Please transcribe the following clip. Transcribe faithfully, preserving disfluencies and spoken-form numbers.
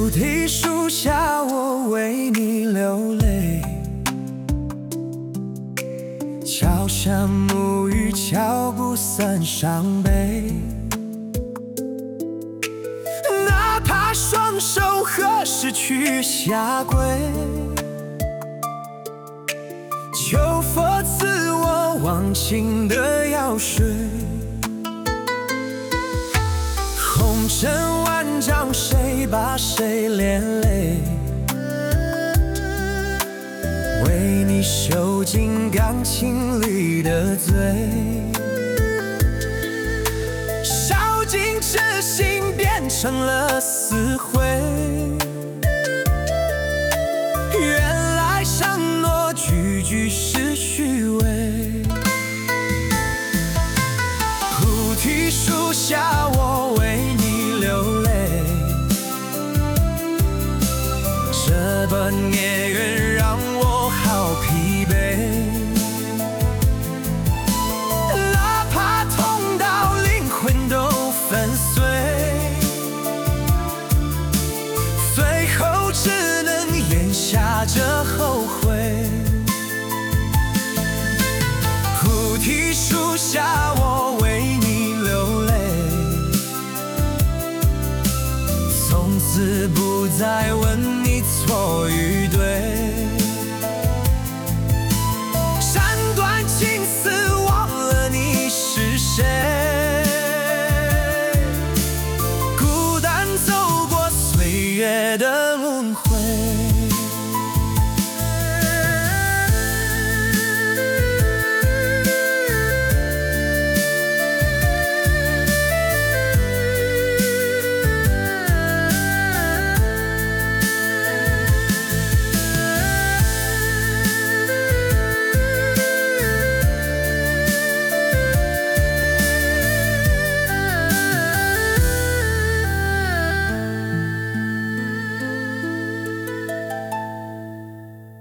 菩提树下，我为你流泪。桥下沐浴，敲不散伤悲。哪怕双手何时去下跪，求佛赐我忘情的药水。红尘万丈，谁把谁连累？为你受尽感情里的罪，烧尽痴心，变成了死灰。原来承诺句句是虚伪。菩提树下，我为你流泪。这段孽缘让我好疲惫，哪怕痛到灵魂都粉碎，最后只能咽下这后悔。菩提树下，我为你流泪，从此不再问你错与对。斩断情丝，忘了你是谁，孤单走过岁月的路。